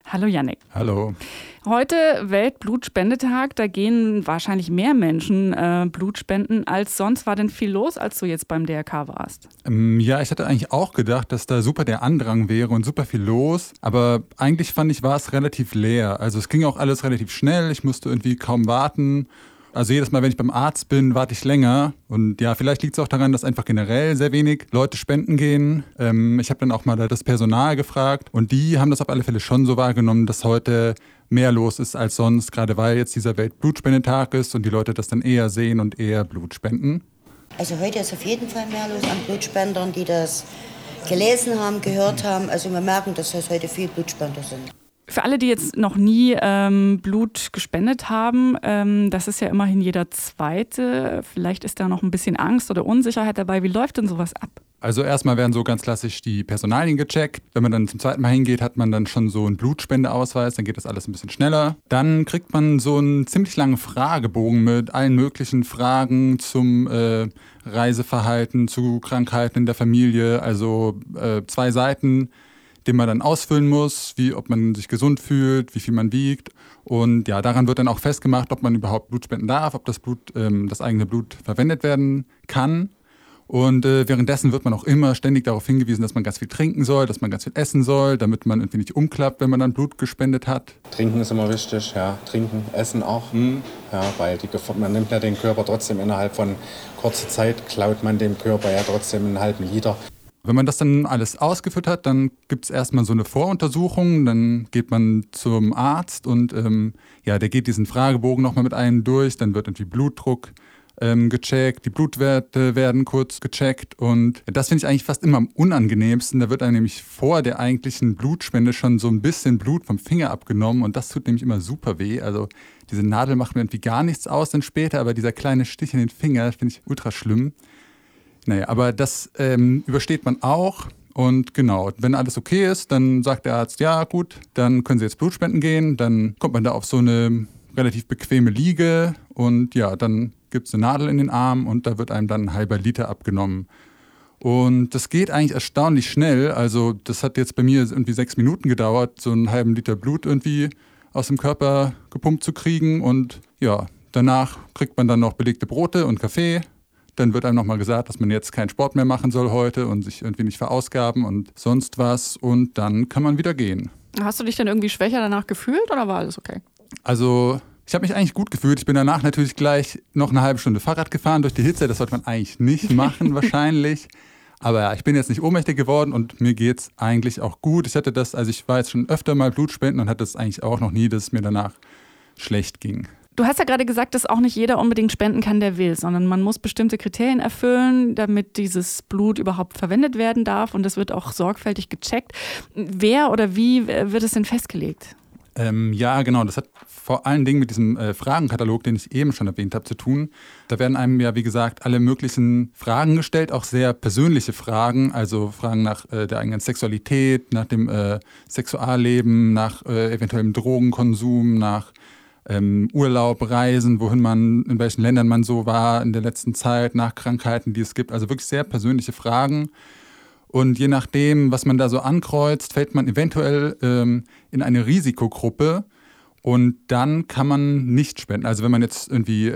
Hallo Jannik. Hallo. Heute Weltblutspendetag, da gehen wahrscheinlich mehr Menschen Blut spenden als sonst. War denn viel los, als du jetzt beim DRK warst? Ja, ich hatte eigentlich auch gedacht, dass da super der Andrang wäre und super viel los. Aber eigentlich fand ich, war es relativ leer. Also es ging auch alles relativ schnell. Ich musste irgendwie kaum warten. Also jedes Mal, wenn ich beim Arzt bin, warte ich länger. Und ja, vielleicht liegt es auch daran, dass einfach generell sehr wenig Leute spenden gehen. Ich habe dann auch mal das Personal gefragt. Und die haben das auf alle Fälle schon so wahrgenommen, dass heute mehr los ist als sonst. Gerade weil jetzt dieser Weltblutspendetag ist und die Leute das dann eher sehen und eher Blut spenden. Also heute ist auf jeden Fall mehr los an Blutspendern, die das gelesen haben, gehört haben. Also wir merken, dass es heute viele Blutspender sind. Für alle, die jetzt noch nie Blut gespendet haben, das ist ja immerhin jeder Zweite. Vielleicht ist da noch ein bisschen Angst oder Unsicherheit dabei. Wie läuft denn sowas ab? Also erstmal werden so ganz klassisch die Personalien gecheckt. Wenn man dann zum zweiten Mal hingeht, hat man dann schon so einen Blutspendeausweis, dann geht das alles ein bisschen schneller. Dann kriegt man so einen ziemlich langen Fragebogen mit allen möglichen Fragen zum Reiseverhalten, zu Krankheiten in der Familie, also 2 Seiten, den man dann ausfüllen muss, wie ob man sich gesund fühlt, wie viel man wiegt. Und ja, daran wird dann auch festgemacht, ob man überhaupt Blut spenden darf, ob das Blut, das eigene Blut verwendet werden kann. Und währenddessen wird man auch immer ständig darauf hingewiesen, dass man ganz viel trinken soll, dass man ganz viel essen soll, damit man irgendwie nicht umklappt, wenn man dann Blut gespendet hat. Trinken ist immer wichtig, ja. Trinken, essen auch. Ja, weil man nimmt ja den Körper trotzdem innerhalb von kurzer Zeit, klaut man dem Körper ja trotzdem einen halben Liter. Wenn man das dann alles ausgefüllt hat, dann gibt es erstmal so eine Voruntersuchung, dann geht man zum Arzt und der geht diesen Fragebogen nochmal mit einem durch, dann wird irgendwie Blutdruck gecheckt, die Blutwerte werden kurz gecheckt und das finde ich eigentlich fast immer am unangenehmsten. Da wird einem nämlich vor der eigentlichen Blutspende schon so ein bisschen Blut vom Finger abgenommen und das tut nämlich immer super weh. Also diese Nadel macht mir irgendwie gar nichts aus dann später, aber dieser kleine Stich in den Finger finde ich ultra schlimm. Naja, aber das übersteht man auch und genau, wenn alles okay ist, dann sagt der Arzt, ja gut, dann können Sie jetzt Blut spenden gehen, dann kommt man da auf so eine relativ bequeme Liege und ja, dann gibt es eine Nadel in den Arm und da wird einem dann ein halber Liter abgenommen. Und das geht eigentlich erstaunlich schnell, also das hat jetzt bei mir irgendwie 6 Minuten gedauert, so einen halben Liter Blut irgendwie aus dem Körper gepumpt zu kriegen und ja, danach kriegt man dann noch belegte Brote und Kaffee. Dann wird einem nochmal gesagt, dass man jetzt keinen Sport mehr machen soll heute und sich irgendwie nicht verausgaben und sonst was. Und dann kann man wieder gehen. Hast du dich denn irgendwie schwächer danach gefühlt oder war alles okay? Also ich habe mich eigentlich gut gefühlt. Ich bin danach natürlich gleich noch eine halbe Stunde Fahrrad gefahren durch die Hitze. Das sollte man eigentlich nicht machen wahrscheinlich. Aber ja, ich bin jetzt nicht ohnmächtig geworden und mir geht's eigentlich auch gut. Ich war jetzt schon öfter mal Blutspenden und hatte es eigentlich auch noch nie, dass es mir danach schlecht ging. Du hast ja gerade gesagt, dass auch nicht jeder unbedingt spenden kann, der will, sondern man muss bestimmte Kriterien erfüllen, damit dieses Blut überhaupt verwendet werden darf und das wird auch sorgfältig gecheckt. Wer oder wie wird es denn festgelegt? Ja, genau. Das hat vor allen Dingen mit diesem Fragenkatalog, den ich eben schon erwähnt habe, zu tun. Da werden einem ja, wie gesagt, alle möglichen Fragen gestellt, auch sehr persönliche Fragen, also Fragen nach der eigenen Sexualität, nach dem Sexualleben, nach eventuellem Drogenkonsum, nach Urlaub, Reisen, in welchen Ländern man so war in der letzten Zeit, nach Krankheiten, die es gibt. Also wirklich sehr persönliche Fragen. Und je nachdem, was man da so ankreuzt, fällt man eventuell in eine Risikogruppe und dann kann man nicht spenden. Also wenn man jetzt irgendwie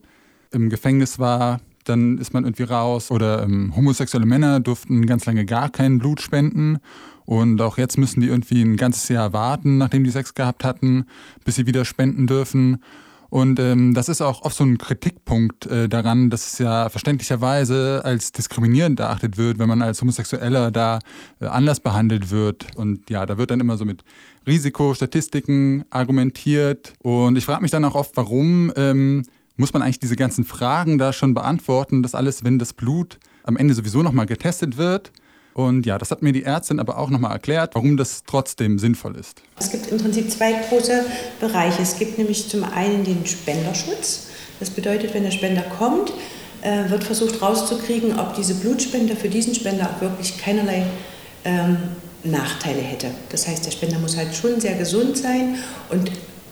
im Gefängnis war, dann ist man irgendwie raus. Oder homosexuelle Männer durften ganz lange gar kein Blut spenden. Und auch jetzt müssen die irgendwie ein ganzes Jahr warten, nachdem die Sex gehabt hatten, bis sie wieder spenden dürfen. Und das ist auch oft so ein Kritikpunkt daran, dass es ja verständlicherweise als diskriminierend erachtet wird, wenn man als Homosexueller da anders behandelt wird. Und ja, da wird dann immer so mit Risikostatistiken argumentiert. Und ich frage mich dann auch oft, warum muss man eigentlich diese ganzen Fragen da schon beantworten, das alles, wenn das Blut am Ende sowieso nochmal getestet wird. Und ja, das hat mir die Ärztin aber auch nochmal erklärt, warum das trotzdem sinnvoll ist. Es gibt im Prinzip 2 große Bereiche. Es gibt nämlich zum einen den Spenderschutz. Das bedeutet, wenn der Spender kommt, wird versucht rauszukriegen, ob diese Blutspende für diesen Spender auch wirklich keinerlei Nachteile hätte. Das heißt, der Spender muss halt schon sehr gesund sein und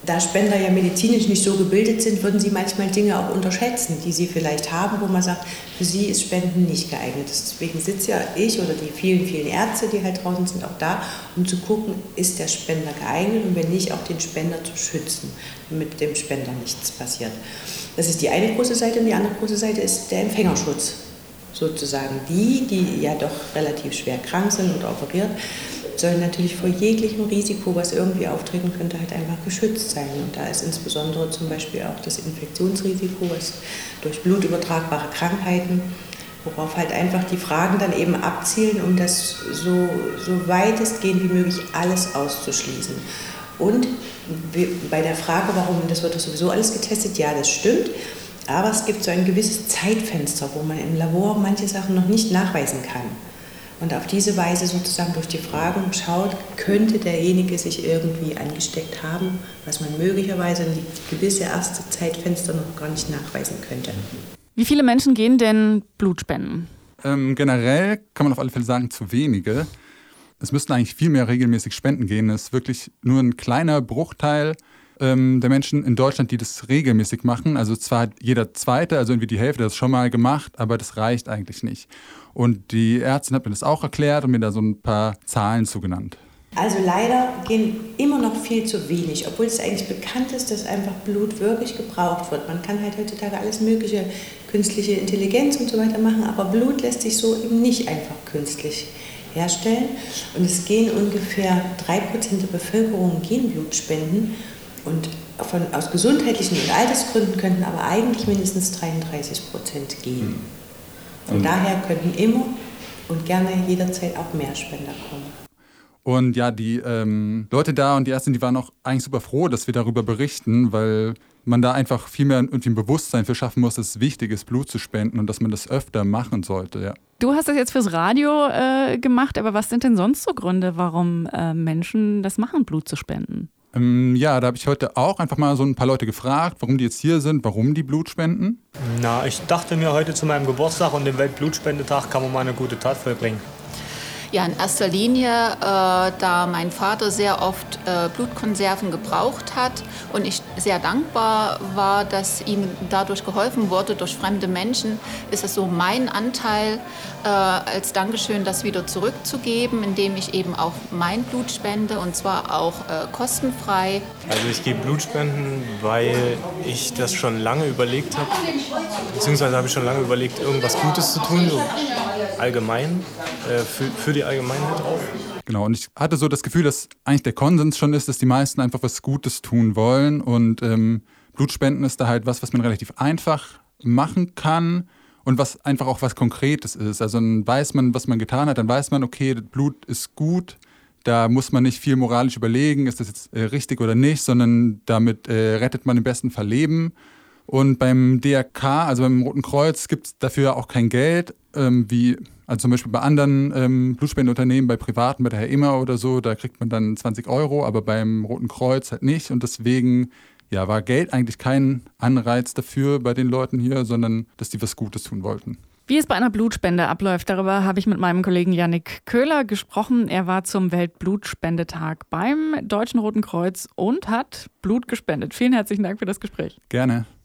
Da Spender ja medizinisch nicht so gebildet sind, würden sie manchmal Dinge auch unterschätzen, die sie vielleicht haben, wo man sagt, für sie ist Spenden nicht geeignet. Deswegen sitze ja ich oder die vielen, vielen Ärzte, die halt draußen sind, auch da, um zu gucken, ist der Spender geeignet und wenn nicht, auch den Spender zu schützen, damit dem Spender nichts passiert. Das ist die eine große Seite und die andere große Seite ist der Empfängerschutz. Sozusagen die ja doch relativ schwer krank sind oder operiert, sollen natürlich vor jeglichem Risiko, was irgendwie auftreten könnte, halt einfach geschützt sein. Und da ist insbesondere zum Beispiel auch das Infektionsrisiko, was durch blutübertragbare Krankheiten, worauf halt einfach die Fragen dann eben abzielen, um das so weitestgehend wie möglich alles auszuschließen. Und bei der Frage, warum, das wird doch sowieso alles getestet, ja, das stimmt. Aber es gibt so ein gewisses Zeitfenster, wo man im Labor manche Sachen noch nicht nachweisen kann. Und auf diese Weise sozusagen durch die Fragen schaut, könnte derjenige sich irgendwie angesteckt haben, was man möglicherweise ein gewisses erste Zeitfenster noch gar nicht nachweisen könnte. Wie viele Menschen gehen denn Blut spenden? Generell kann man auf alle Fälle sagen, zu wenige. Es müssten eigentlich viel mehr regelmäßig spenden gehen. Es ist wirklich nur ein kleiner Bruchteil der Menschen in Deutschland, die das regelmäßig machen. Also zwar jeder Zweite, also irgendwie die Hälfte, das schon mal gemacht, aber das reicht eigentlich nicht. Und die Ärztin hat mir das auch erklärt und mir da so ein paar Zahlen zugenannt. Also leider gehen immer noch viel zu wenig, obwohl es eigentlich bekannt ist, dass einfach Blut wirklich gebraucht wird. Man kann halt heutzutage alles mögliche, künstliche Intelligenz und so weiter machen, aber Blut lässt sich so eben nicht einfach künstlich herstellen. Und es gehen ungefähr 3% der Bevölkerung gehen Blut spenden. Und aus gesundheitlichen und Altersgründen könnten aber eigentlich mindestens 33% gehen. Und daher könnten immer und gerne jederzeit auch mehr Spender kommen. Und ja, die Leute da und die Ärzte, die waren auch eigentlich super froh, dass wir darüber berichten, weil man da einfach viel mehr irgendwie ein Bewusstsein für schaffen muss, dass es wichtig ist, Blut zu spenden und dass man das öfter machen sollte, ja. Du hast das jetzt fürs Radio gemacht, aber was sind denn sonst so Gründe, warum Menschen das machen, Blut zu spenden? Ja, da habe ich heute auch einfach mal so ein paar Leute gefragt, warum die jetzt hier sind, warum die Blut spenden. Na, ich dachte mir, heute zu meinem Geburtstag und dem Weltblutspendetag kann man mal eine gute Tat vollbringen. Ja, in erster Linie, da mein Vater sehr oft Blutkonserven gebraucht hat und ich sehr dankbar war, dass ihm dadurch geholfen wurde durch fremde Menschen, ist es so mein Anteil, als Dankeschön das wieder zurückzugeben, indem ich eben auch mein Blut spende und zwar auch kostenfrei. Also ich gebe Blutspenden, weil ich das schon lange überlegt habe, beziehungsweise habe ich schon lange überlegt, irgendwas Gutes zu tun, so allgemein, für die Allgemeinheit auch. Genau, und ich hatte so das Gefühl, dass eigentlich der Konsens schon ist, dass die meisten einfach was Gutes tun wollen und Blutspenden ist da halt was man relativ einfach machen kann und was einfach auch was Konkretes ist. Also dann weiß man, was man getan hat, dann weiß man, okay, Blut ist gut, da muss man nicht viel moralisch überlegen, ist das jetzt richtig oder nicht, sondern damit rettet man im besten Fall Leben. Und beim DRK, also beim Roten Kreuz, gibt es dafür auch kein Geld, also zum Beispiel bei anderen Blutspendeunternehmen, bei Privaten, bei der Herr Immer oder so, da kriegt man dann 20 €, aber beim Roten Kreuz halt nicht. Und deswegen war Geld eigentlich kein Anreiz dafür bei den Leuten hier, sondern dass die was Gutes tun wollten. Wie es bei einer Blutspende abläuft, darüber habe ich mit meinem Kollegen Yannick Köhler gesprochen. Er war zum Weltblutspendetag beim Deutschen Roten Kreuz und hat Blut gespendet. Vielen herzlichen Dank für das Gespräch. Gerne.